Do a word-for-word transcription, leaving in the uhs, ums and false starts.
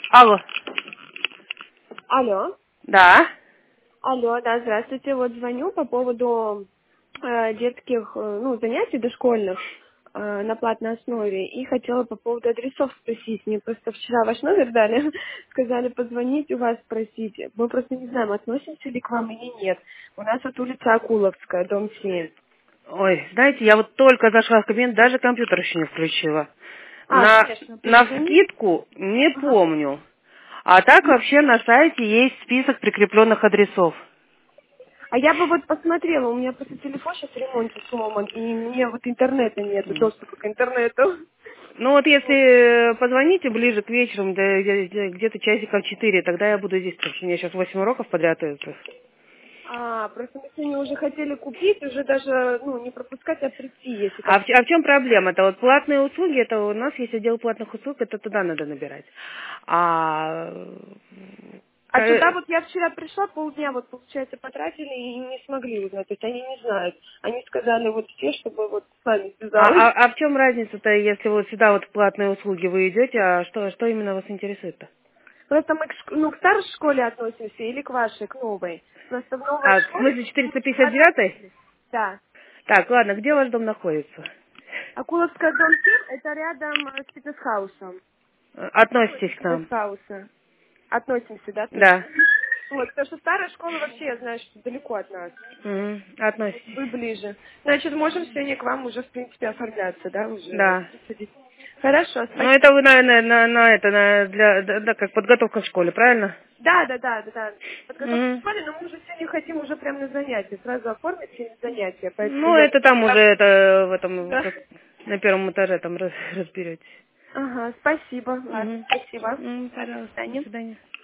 Алло. Алло. Да. Алло, да, здравствуйте. Вот звоню по поводу э, детских, э, ну, занятий дошкольных э, на платной основе. И хотела по поводу адресов спросить. Мне просто вчера ваш номер дали, сказали позвонить у вас спросить. Мы просто не знаем, относимся ли к вам или нет. У нас от улица Акуловская, дом семь. Ой, знаете, я вот только зашла в кабинет, даже компьютер еще не включила. А, На, конечно, на перезвони. вскидку не Ага. помню. А так вообще на сайте есть список прикрепленных адресов. А я бы вот посмотрела, у меня просто телефон сейчас в ремонте сломан, и мне вот интернета нет, доступа к интернету. Ну вот если позвоните ближе к вечеру, да, где- где-то часиков четыре, тогда я буду здесь, потому что у меня сейчас восемь уроков подряд идут. А, просто мы сегодня уже хотели купить, уже даже, ну, не пропускать, а прийти, если А как. в, а в чем проблема? Это вот платные услуги, это у нас есть отдел платных услуг, это туда надо набирать. А А туда ка- вот я вчера пришла, полдня вот, получается, потратили и не смогли узнать, то есть они не знают. Они сказали вот все, чтобы вот с вами а, связалась. а- а в чем разница-то, если вот сюда вот в платные услуги вы идете, а что, что именно вас интересует-то? Просто мы к, шк- ну, к старой школе относимся или к вашей, к новой. Просто в новой А, в школе смысле мы четыреста всегда пятьдесят девять? относились. Да. Так, ладно, где ваш дом находится? Акуловская дом семь, это рядом э, с Питерсхаусом. Э, Напротив Относитесь к нам? Питерсхауса. Относимся, да, то есть? Да. Вот, потому что старая школа вообще, я знаю, что далеко от нас. Мгм, Вот относитесь. вы ближе. Значит, можем сегодня к вам уже, в принципе, оформляться, да, уже Да. приходить. Хорошо, Ну это вы, спасибо. наверное, на, на это, на, для, да, да, как подготовка в школе, правильно? Да, да, да, да, да. Подготовка к Мгм. школе, но мы уже сегодня хотим уже прямо на занятия, сразу оформить через занятия, поэтому Ну, я это думаю, там уже сразу... это в этом Да. как на первом этаже там раз- разберетесь. Ага, спасибо. Ладно, Угу. спасибо. М, Ладно, до пожалуйста, до свидания. свидания.